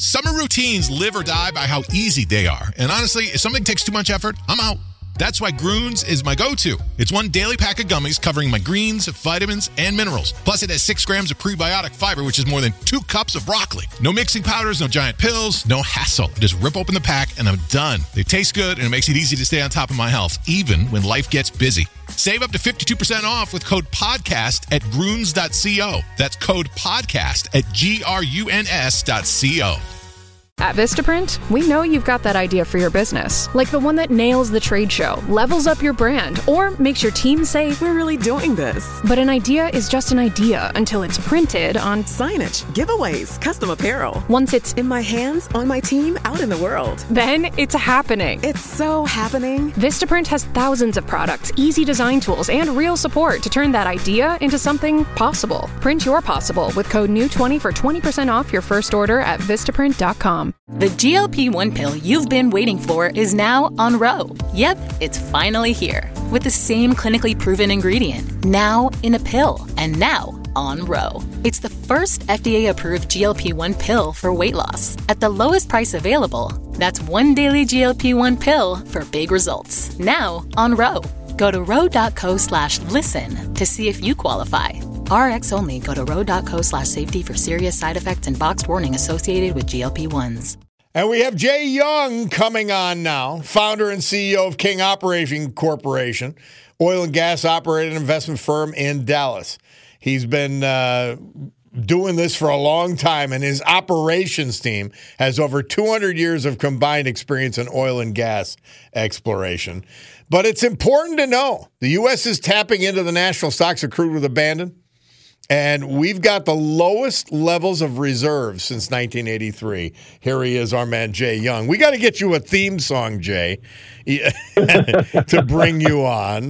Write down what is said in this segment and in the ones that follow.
Summer routines live or die by how easy they are. And honestly, if something takes too much effort, I'm out. That's why Groones is my go-to. It's one daily pack of gummies covering my greens, vitamins, and minerals. Plus, it has 6 grams of prebiotic fiber, which is more than 2 cups of broccoli. No mixing powders, no giant pills, no hassle. Just rip open the pack, and I'm done. They taste good, and it makes it easy to stay on top of my health, even when life gets busy. Save up to 52% off with code PODCAST at Groones.co. That's code PODCAST at GRUNS.co. At Vistaprint, we know you've got that idea for your business, like the one that nails the trade show, levels up your brand, or makes your team say, "We're really doing this." But an idea is just an idea until it's printed on signage, giveaways, custom apparel. Once it's in my hands, on my team, out in the world. Then it's happening. It's so happening. Vistaprint has thousands of products, easy design tools, and real support to turn that idea into something possible. Print your possible with code NEW20 for 20% off your first order at Vistaprint.com. The GLP-1 pill you've been waiting for is now on Ro. Yep, it's finally here. With the same clinically proven ingredient, now in a pill, and now on Ro. It's the first FDA-approved GLP-1 pill for weight loss at the lowest price available. That's one daily GLP-1 pill for big results. Now on Ro. Go to ro.co/listen to see if you qualify. RX only. Go to ro.co/safety for serious side effects and boxed warning associated with GLP-1s. And we have Jay Young coming on now, founder and CEO of King Operating Corporation, oil and gas operated investment firm in Dallas. He's been doing this for a long time, and his operations team has over 200 years of combined experience in oil and gas exploration. But it's important to know the U.S. is tapping into the national stocks of crude with abandon, and we've got the lowest levels of reserves since 1983. Here he is, our man Jay Young. We got to get you a theme song, Jay, to bring you on.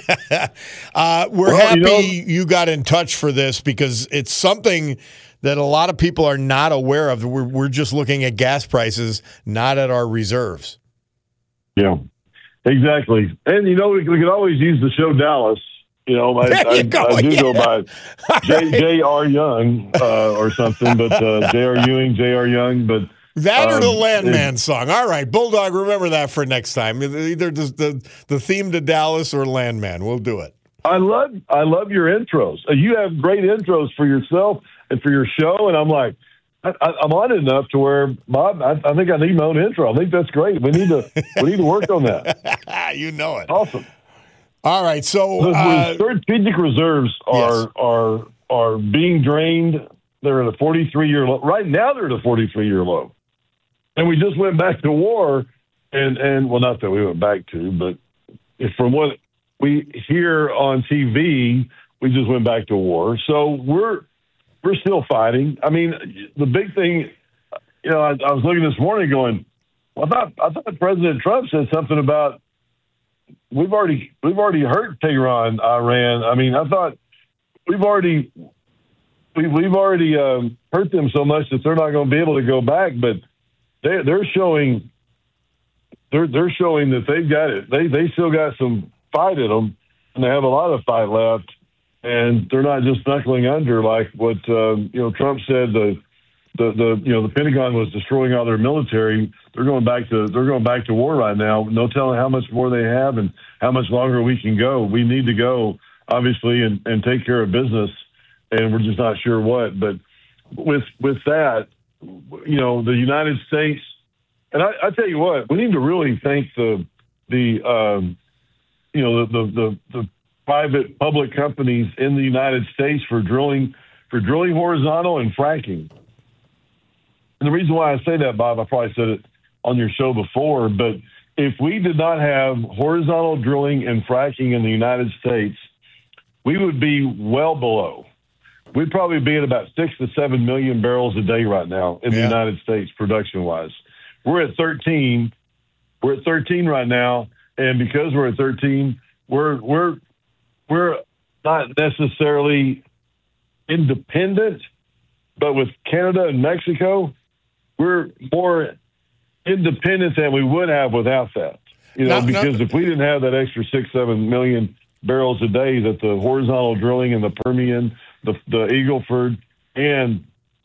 We're happy you got in touch for this because it's something that a lot of people are not aware of. We're just looking at gas prices, not at our reserves. Yeah. Exactly. And, we could always use the show Dallas. I go by J.R. Young or something, but J.R. Ewing, J.R. Young. But that or the Landman song. All right, Bulldog, remember that for next time. Either the theme to Dallas or Landman. We'll do it. I love your intros. You have great intros for yourself and for your show, and I'm like, I'm on it enough to where, Bob, I think I need my own intro. I think that's great. We need to work on that. You know it. Awesome. All right. So strategic reserves are being drained. They're at a 43-year low. Right now, they're at a 43-year low. And we just went back to war. And well, not that we went back to, but from what we hear on TV, we just went back to war. So we're still fighting. I mean, the big thing, I was looking this morning going, well, I thought President Trump said something about we've already hurt Tehran, Iran. I mean, I thought we've already hurt them so much that they're not going to be able to go back. But they're showing that they've got it. They still got some fight in them, and they have a lot of fight left. And they're not just knuckling under like what Trump said. The Pentagon was destroying all their military. They're going back to war right now. No telling how much more they have and how much longer we can go. We need to go, obviously, and take care of business, and we're just not sure what. But with that, the United States, and I tell you what, we need to really thank the private public companies in the United States for drilling horizontal and fracking. And the reason why I say that, Bob, I probably said it on your show before, but if we did not have horizontal drilling and fracking in the United States, we would be well below. We'd probably be at about 6 to 7 million barrels a day right now in the United States production-wise. We're at 13. We're at 13 right now, and because we're at 13, we're not necessarily independent, but with Canada and Mexico, we're more independent than we would have without that. Because if we didn't have that extra 6-7 million barrels a day that the horizontal drilling in the Permian, the Eagle Ford, and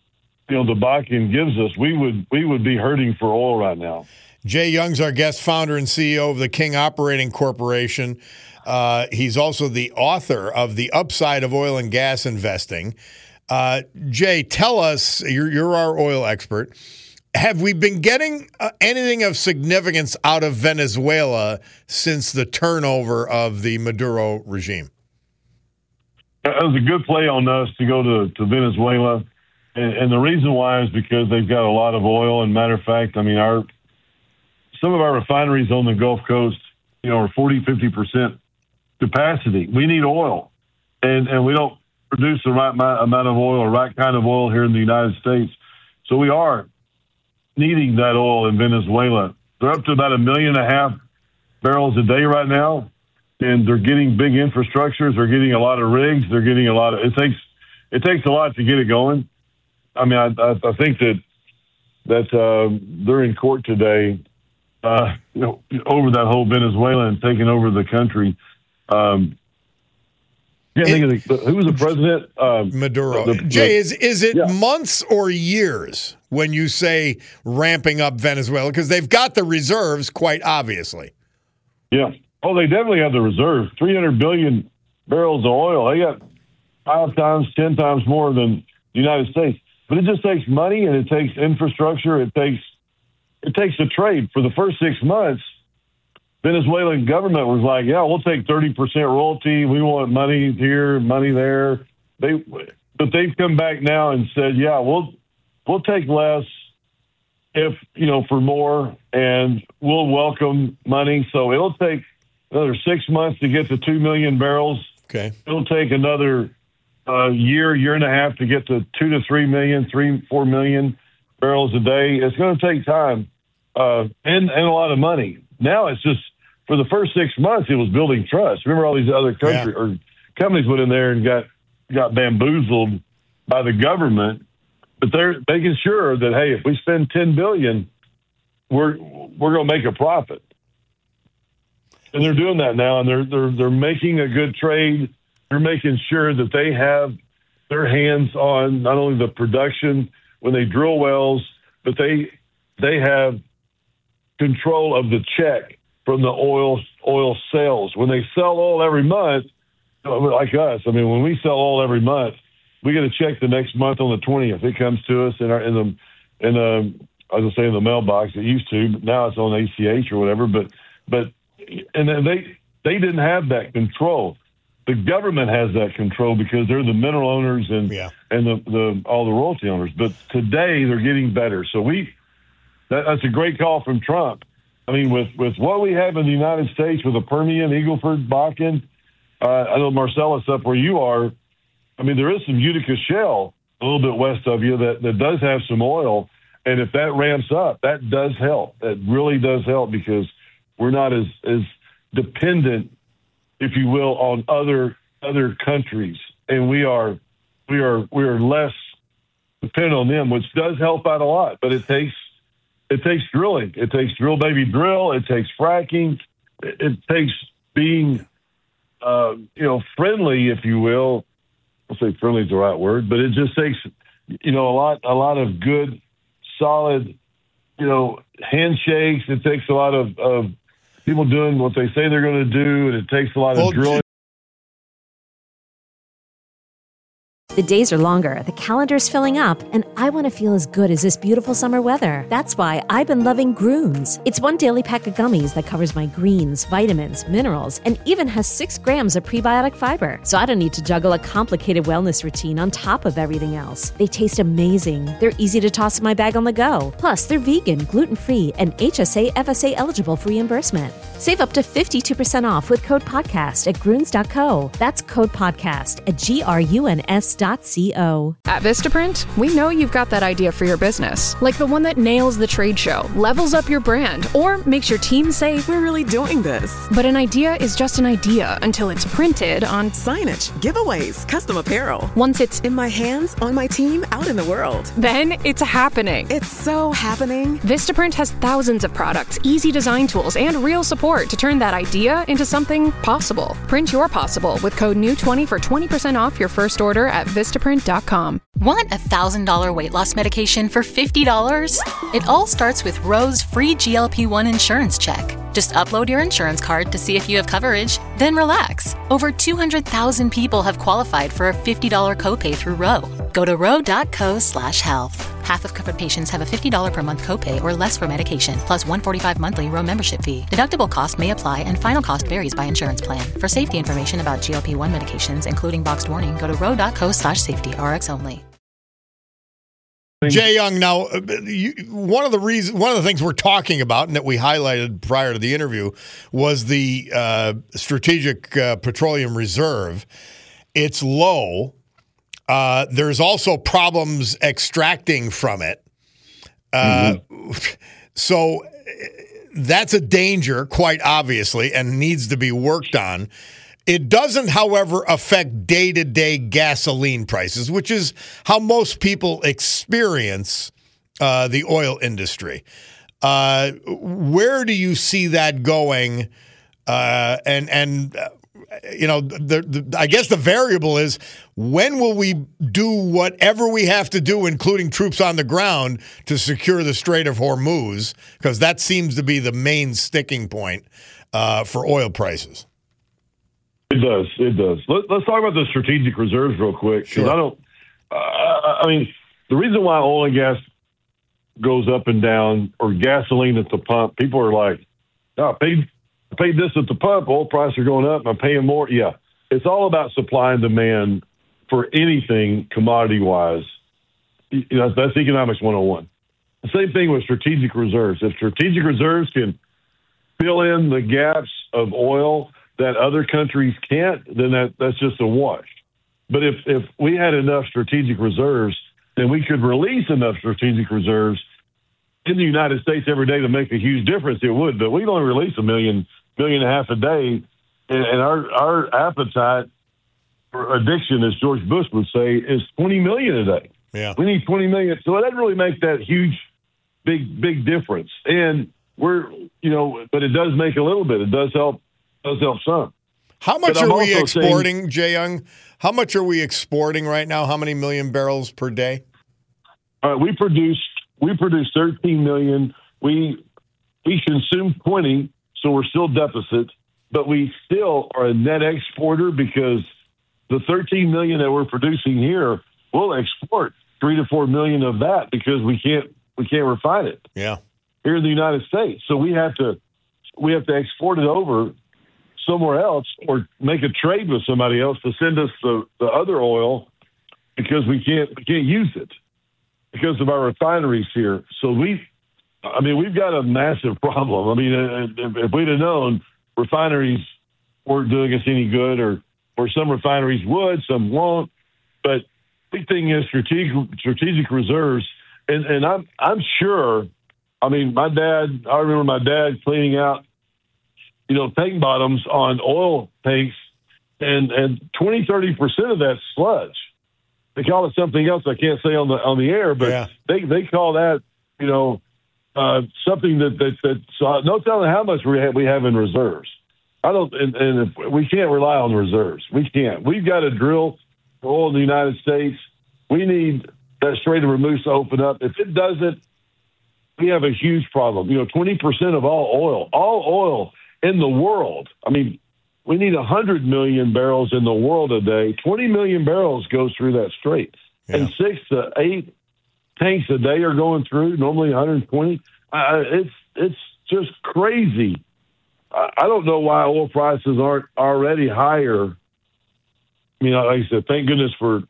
the Bakken gives us, we would be hurting for oil right now. Jay Young's our guest, founder and CEO of the King Operating Corporation. He's also the author of The Upside of Oil and Gas Investing. Jay, tell us, you're our oil expert. Have we been getting anything of significance out of Venezuela since the turnover of the Maduro regime? It was a good play on us to go to Venezuela. And the reason why is because they've got a lot of oil. And matter of fact, I mean, some of our refineries on the Gulf Coast, are 40, 50% capacity. We need oil. And we don't produce the right amount of oil or right kind of oil here in the United States. So we are needing that oil in Venezuela. They're up to about 1.5 million barrels a day right now, and they're getting big infrastructures. They're getting a lot of rigs. They're getting a lot of. It takes a lot to get it going. I mean, I think that they're in court today, over that whole Venezuela and taking over the country. Who was the president? Maduro. Jay, is it months or years when you say ramping up Venezuela? Because they've got the reserves, quite obviously. Yeah. Oh, they definitely have the reserves. 300 billion barrels of oil. They got 5 times, 10 times more than the United States. But it just takes money and it takes infrastructure. It takes a trade. For the first 6 months, Venezuelan government was like, yeah, we'll take 30% royalty. We want money here, money there. But they've come back now and said, yeah, we'll take less if, for more, and we'll welcome money. So it'll take another 6 months to get to 2 million barrels. Okay. It'll take another year and a half to get to 2 to 3 million, 4 million barrels a day. It's going to take time and a lot of money. Now it's just, for the first 6 months, it was building trust. Remember, all these other or companies went in there and got bamboozled by the government, but they're making sure that, hey, if we spend $10 billion, we're going to make a profit. And they're doing that now, and they're making a good trade. They're making sure that they have their hands on not only the production when they drill wells, but they have control of the check from the oil sales. When they sell oil every month, like us, I mean, when we sell oil every month, we get a check the next month on the 20th. It comes to us in the mailbox. It used to, but now it's on ACH or whatever. But and then they didn't have that control. The government has that control because they're the mineral owners and all the royalty owners. But today they're getting better. So that's a great call from Trump. I mean, with what we have in the United States with the Permian, Eagle Ford, Bakken, I know Marcellus up where you are. I mean, there is some Utica Shale a little bit west of you that does have some oil. And if that ramps up, that does help. That really does help because we're not as dependent, if you will, on other countries. And we are less dependent on them, which does help out a lot. But it takes drilling. It takes drill, baby, drill. It takes fracking. It takes being, friendly, if you will. I'll say friendly is the right word, but it just takes, a lot of good, solid, handshakes. It takes a lot of people doing what they say they're going to do, and it takes a lot of drilling. The days are longer, the calendar's filling up, and I want to feel as good as this beautiful summer weather. That's why I've been loving Grooms. It's one daily pack of gummies that covers my greens, vitamins, minerals, and even has 6 grams of prebiotic fiber. So I don't need to juggle a complicated wellness routine on top of everything else. They taste amazing. They're easy to toss in my bag on the go. Plus, they're vegan, gluten-free, and HSA, FSA eligible for reimbursement. Save up to 52% off with code PODCAST at Gruns.co. That's code PODCAST at GRUNS.co. At Vistaprint, we know you've got that idea for your business, like the one that nails the trade show, levels up your brand, or makes your team say, "We're really doing this." But an idea is just an idea until it's printed on signage, giveaways, custom apparel. Once it's in my hands, on my team, out in the world. Then it's happening. It's so happening. Vistaprint has thousands of products, easy design tools, and real support to turn that idea into something possible. Print your possible with code NEW20 for 20% off your first order at Vistaprint.com. Want a $1,000 weight loss medication for $50? It all starts with Roe's free GLP-1 insurance check. Just upload your insurance card to see if you have coverage, then relax. Over 200,000 people have qualified for a $50 copay through Roe. Go to ro.co/health. Half of covered patients have a $50 per month copay or less for medication, plus $145 monthly Roe membership fee. Deductible cost may apply and final cost varies by insurance plan. For safety information about GLP-1 medications, including boxed warning, go to ro.co/safety, RX only. Jay Young, now, one of the things we're talking about and that we highlighted prior to the interview was the Strategic Petroleum Reserve. It's low. There's also problems extracting from it. So that's a danger, quite obviously, and needs to be worked on. It doesn't, however, affect day-to-day gasoline prices, which is how most people experience the oil industry. Where do you see that going? I guess the variable is, when will we do whatever we have to do, including troops on the ground, to secure the Strait of Hormuz? Because that seems to be the main sticking point for oil prices. It does. Let's talk about the strategic reserves real quick. Because Sure. The reason why oil and gas goes up and down, or gasoline at the pump, people are like, I paid this at the pump, oil prices are going up, I'm paying more. Yeah. It's all about supply and demand for anything commodity-wise. That's economics 101. The same thing with strategic reserves. If strategic reserves can fill in the gaps of oil that other countries can't, then that's just a wash. But if we had enough strategic reserves, then we could release enough strategic reserves in the United States every day to make a huge difference. It would, but we only release 1.5 million a day, and our appetite for addiction, as George Bush would say, is 20 million a day. Yeah, we need 20 million, so it doesn't really make that huge, big difference. And but it does make a little bit. It does help some. How much are we exporting, Jay Young? How much are we exporting right now? How many million barrels per day? We produce 13 million. We consume 20, so we're still deficit, but we still are a net exporter, because the 13 million that we're producing here, we'll export 3 to 4 million of that, because we can't refine it. Yeah, here in the United States, so we have to export it over somewhere else, or make a trade with somebody else to send us the other oil, because we can't use it because of our refineries here. So we've got a massive problem. If we'd have known refineries weren't doing us any good, or some refineries would, some won't. But big thing is strategic reserves, and I'm sure. I remember my dad cleaning out, tank bottoms on oil tanks, and 20-30% of that sludge. They call it something else I can't say on the air, but yeah. they call that something that's no telling how much we have in reserves. And we can't rely on reserves. We can't. We've got to drill for oil in the United States. We need that Strait of Hormuz to open up. If it doesn't, we have a huge problem. 20% of all oil in the world. We need 100 million barrels in the world a day. 20 million barrels goes through that strait. Yeah. And 6 to 8 tanks a day are going through, normally 120. It's just crazy. I don't know why oil prices aren't already higher. Like I said, thank goodness for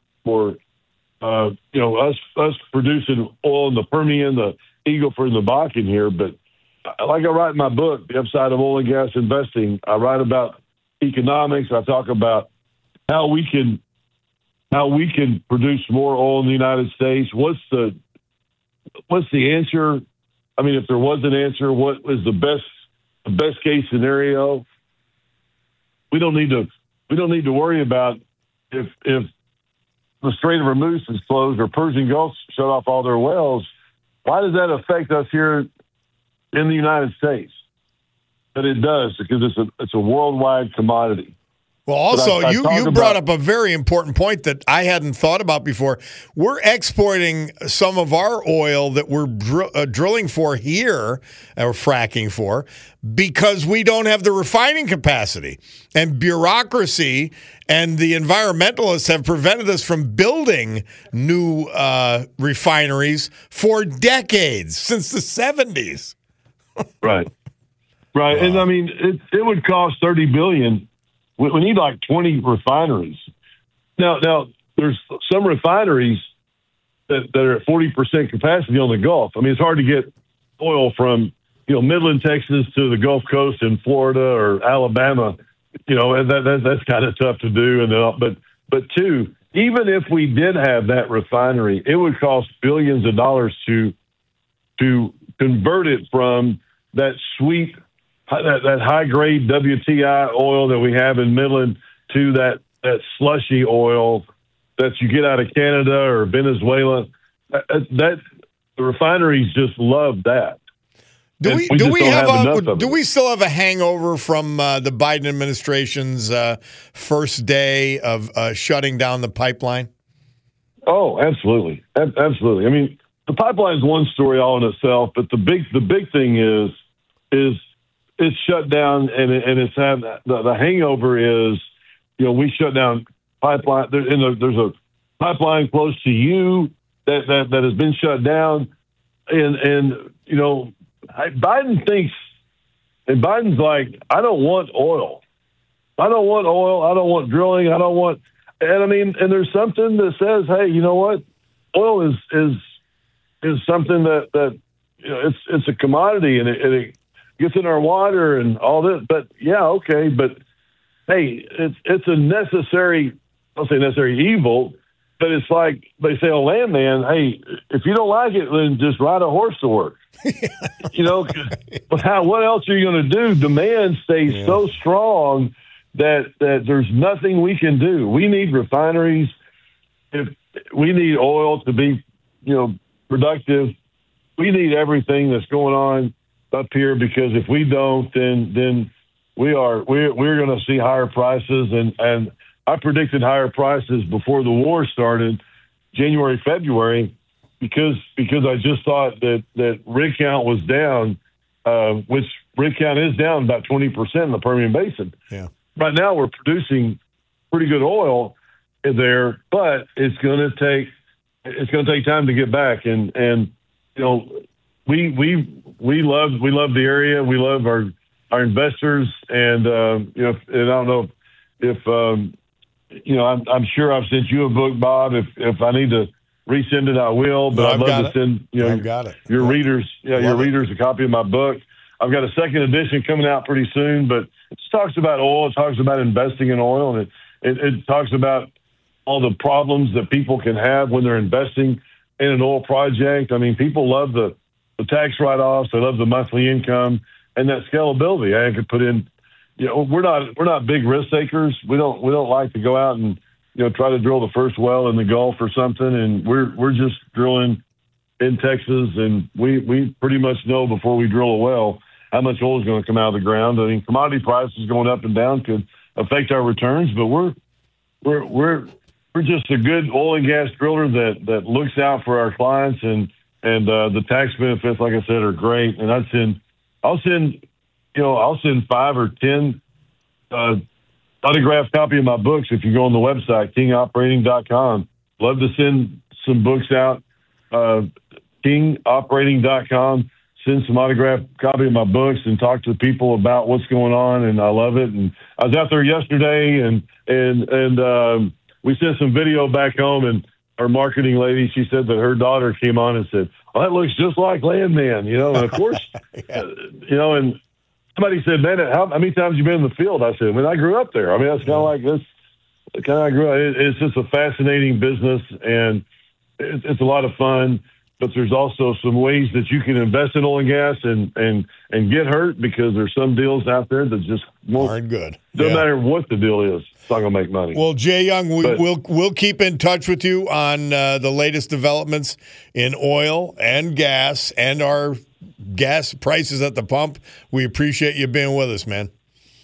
us producing oil in the Permian, the Eagle Ford, and the Bakken here. But like I write in my book, The Upside of Oil and Gas Investing, I write about economics. I talk about how we can produce more oil in the United States. What's the answer? If there was an answer, what is the best case scenario? We don't need to worry about if the Strait of Hormuz is closed or Persian Gulf shut off all their wells. Why does that affect us here in the United States? But it does, because it's a worldwide commodity. Well, also, I you brought up a very important point that I hadn't thought about before. We're exporting some of our oil that we're drilling for here, or fracking for, because we don't have the refining capacity. And bureaucracy and the environmentalists have prevented us from building new refineries for decades, since the 70s. Right. And I mean, it would cost $30 billion. We need like 20 refineries. Now there's some refineries that are at 40% capacity on the Gulf. I mean, it's hard to get oil from, Midland, Texas to the Gulf Coast in Florida or Alabama. And that's kind of tough to do. But two, even if we did have that refinery, it would cost billions of dollars to convert it from that sweet, that high-grade WTI oil that we have in Midland to that slushy oil that you get out of Canada or Venezuela. The refineries just love that. Do we still have a hangover from the Biden administration's first day of shutting down the pipeline? Oh, absolutely. Absolutely. I mean, the pipeline is one story all in itself, but the big thing is it's shut down, and it's had the hangover is, we shut down pipeline. There's a pipeline close to you that has been shut down, and Biden thinks, and Biden's like, I don't want oil. I don't want drilling. And I mean, and there's something that says, hey, you know what? Oil is something that it's a commodity, and it gets in our water and all this. But yeah, okay. But hey, it's a necessary, I'll say necessary evil, but it's like they say, oh, landman, hey, if you don't like it, then just ride a horse to work. What else are you going to do? Demand stays so strong that there's nothing we can do. We need refineries. If we need oil to be, productive, we need everything that's going on up here, because if we don't, then we're going to see higher prices. And I predicted higher prices before the war started, January, February, because I just thought that rig count was down, which rig count is down about 20% in the Permian Basin. Yeah. Right now we're producing pretty good oil there, but it's going to take time to get back. And we love the area. We love our investors, and and I don't know if I'm sure I've sent you a book, Bob. If I need to resend it, I will. But I'd love to send your readers, readers a copy of my book. I've got a second edition coming out pretty soon, but it talks about oil. It talks about investing in oil, and it talks about all the problems that people can have when they're investing in an oil project. I mean, people love the tax write-offs. They love the monthly income and that scalability. I could put in, we're not big risk takers. We don't like to go out and, try to drill the first well in the Gulf or something. And we're just drilling in Texas, and we pretty much know before we drill a well how much oil is going to come out of the ground. I mean, commodity prices going up and down could affect our returns, but we're just a good oil and gas driller that looks out for our clients, and the tax benefits, like I said, are great. And I'll send 5 or 10 autographed copy of my books if you go on the website, kingoperating.com. Love to send some books out, kingoperating.com. Send some autographed copy of my books and talk to people about what's going on, and I love it. And I was out there yesterday, and we sent some video back home, and our marketing lady, she said that her daughter came on and said, "Oh, that looks just like Landman," and of course, and somebody said, "Man, how many times have you been in the field?" I said, "I mean, I grew up there. I mean, that's kind of like this. Kind of I grew up. It's just a fascinating business, and it's a lot of fun. But there's also some ways that you can invest in oil and gas and get hurt, because there's some deals out there that just aren't good. Doesn't matter what the deal is, it's not going to make money." Well, Jay Young, we'll keep in touch with you on the latest developments in oil and gas and our gas prices at the pump. We appreciate you being with us, man.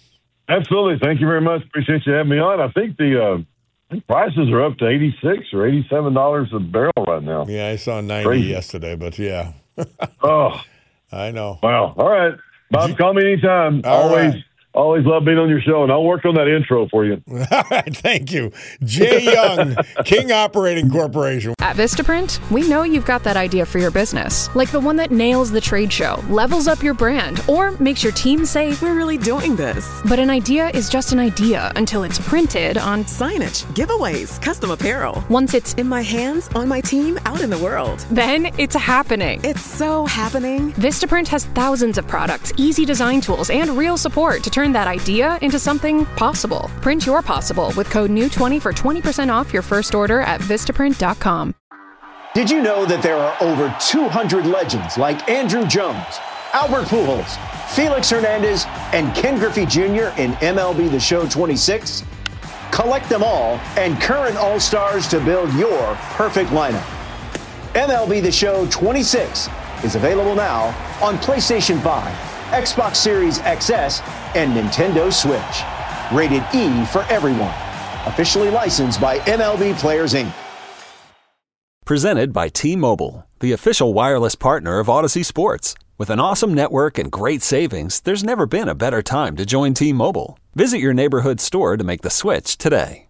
Absolutely. Thank you very much. Appreciate you having me on. I think the prices are up to $86 or $87 a barrel right now. Yeah, I saw 90 Crazy. yesterday, but yeah. Oh, I know. wow. All right. Bob, call me anytime. Always love being on your show, and I'll work on that intro for you. All right, thank you. Jay Young, King Operating Corporation. At Vistaprint, we know you've got that idea for your business, like the one that nails the trade show, levels up your brand, or makes your team say, We're really doing this. but an idea is just an idea until it's printed on. Signage, giveaways, custom apparel. Once it's In my hands, on my team, out in the world. then it's happening. It's so happening. Vistaprint has thousands of products, easy design tools, and real support to turn that idea into something possible. Print your possible with code NEW20 for 20% off your first order at Vistaprint.com. Did you know that there are over 200 legends like Andrew Jones, Albert Pujols, Felix Hernandez, and Ken Griffey Jr. in MLB The Show 26? Collect them all and current All-Stars to build your perfect lineup. MLB The Show 26 is available now on PlayStation 5, Xbox Series XS, and Nintendo Switch. Rated E for everyone. Officially licensed by MLB Players, Inc. Presented by T-Mobile, the official wireless partner of Odyssey Sports. With an awesome network and great savings, there's never been a better time to join T-Mobile. Visit your neighborhood store to make the switch today.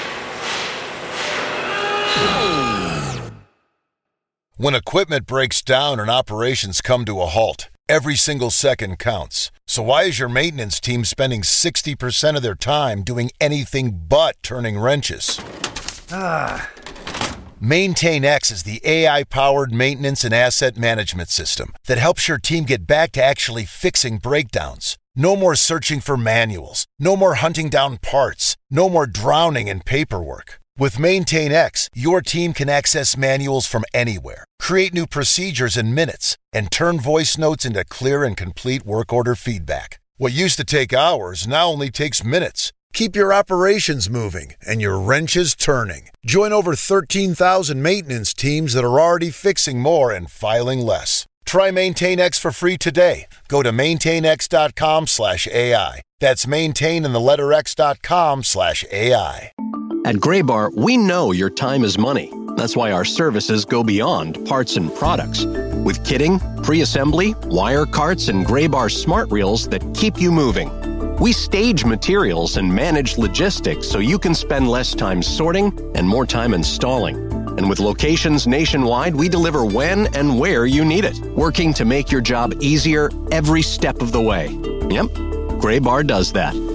When equipment breaks down and operations come to a halt, every single second counts. So why is your maintenance team spending 60% of their time doing anything but turning wrenches? MaintainX is the AI-powered maintenance and asset management system that helps your team get back to actually fixing breakdowns. No more searching for manuals. No more hunting down parts. No more drowning in paperwork. With MaintainX, your team can access manuals from anywhere, create new procedures in minutes, and turn voice notes into clear and complete work order feedback. What used to take hours now only takes minutes. Keep your operations moving and your wrenches turning. Join over 13,000 maintenance teams that are already fixing more and filing less. Try MaintainX for free today. Go to maintainx.com/AI. That's maintain and the letter x.com/AI. At Graybar, we know your time is money. That's why our services go beyond parts and products. With kitting, pre-assembly, wire carts, and Graybar smart reels that keep you moving. We stage materials and manage logistics so you can spend less time sorting and more time installing. And with locations nationwide, we deliver when and where you need it, working to make your job easier every step of the way. Yep, Graybar does that.